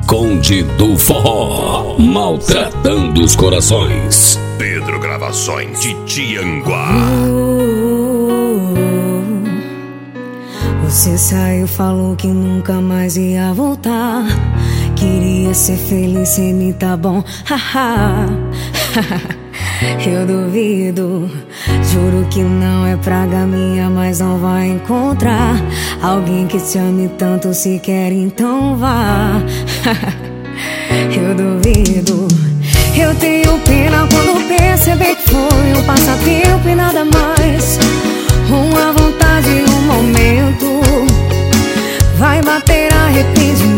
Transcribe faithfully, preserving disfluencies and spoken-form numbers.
Conde do Forró, maltratando os corações. Pedro Gravações de Tianguá. Você saiu, falou que nunca mais ia voltar. Queria ser feliz sem mim, tá bom, haha. Eu duvido, juro que não é praga minha, mas não vai encontrar alguém que te ame tanto, se quer então vá. Eu duvido, eu tenho pena quando perceber que foi um passatempo e nada mais. Uma vontade, um momento, vai bater arrependimento.